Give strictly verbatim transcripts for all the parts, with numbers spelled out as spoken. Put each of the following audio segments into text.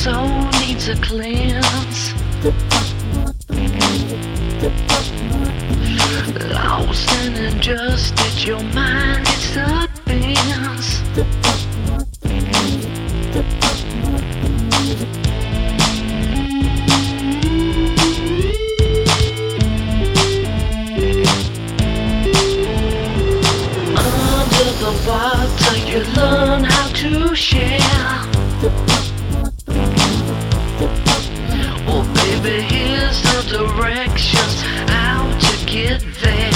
soul needs a cleanse. Lost and injustice, your mind is the bends. Under the water, you learn how to share. Oh baby, here's the directions how to get there.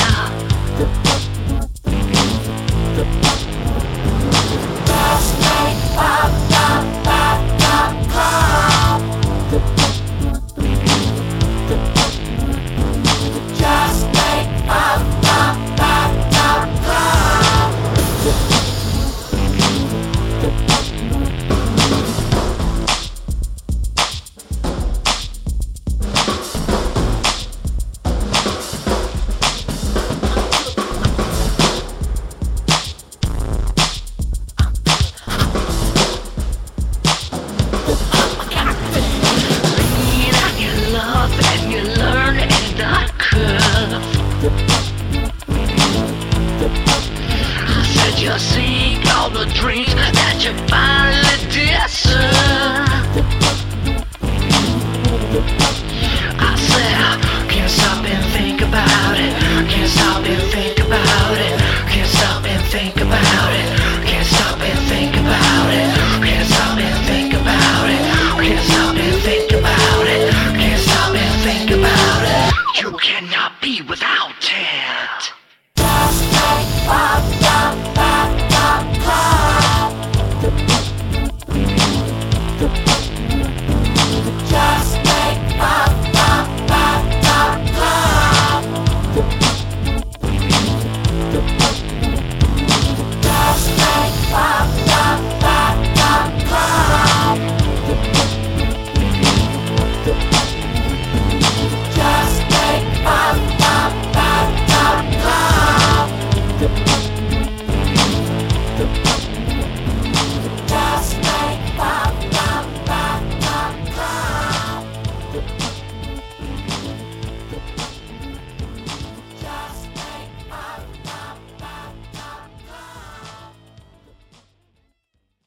You seek all the dreams that you find.